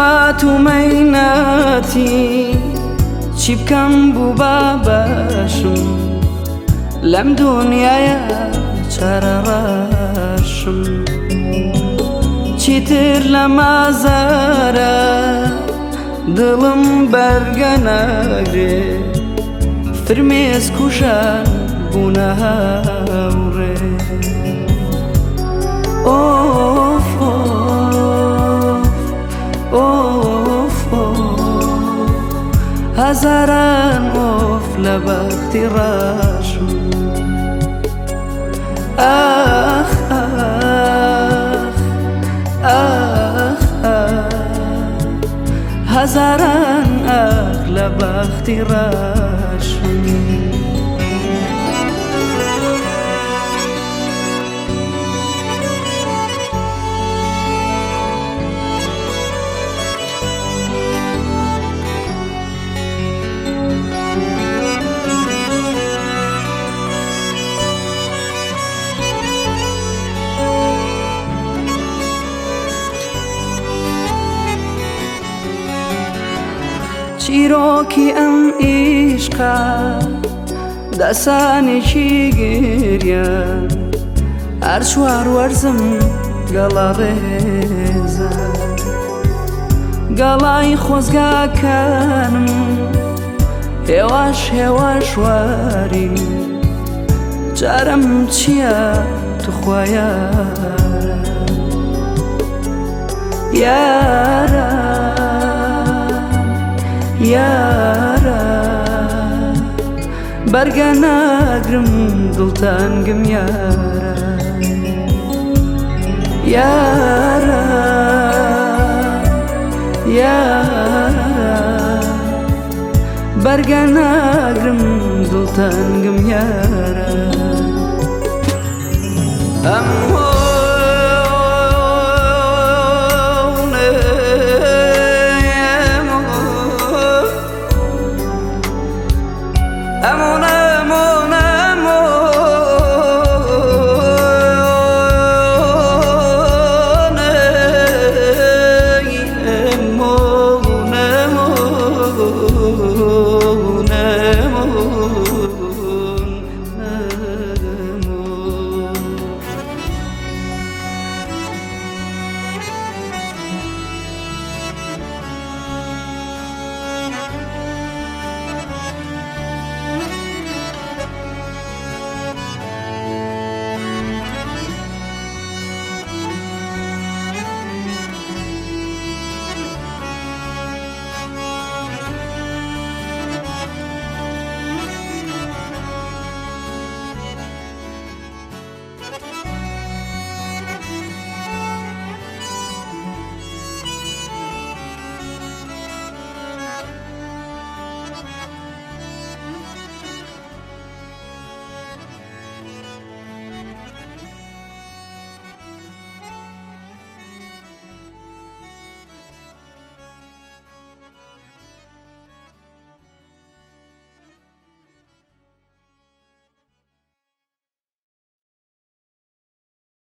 هات و مەینەتی چی بکەم بوو بابەشم لەم دونیایە چارە ڕەشم چیتر لە مازارە دڵم بەرگە ناگرێ فرمێس کوشان بوونە هاوڕێ ئۆف ئۆف هەزاران ئۆف لە بەختی ڕاشم ئاخ ئاخ ئاخ هەزاران ئاخ لە بەختی ڕاشم چیرۆکی ئەم ئیشقا دەسانێکی گریان هەر چوار وەرزم گەڵا ڕێزە گەڵای خۆزگاکانم هێواش هێواش واری جارم چییە توخوا یارە یارە یارە بەرگە ناگرم دڵتانگم یارە یارە یارە بەرگە ناگرم دڵتانگم یارە I'm on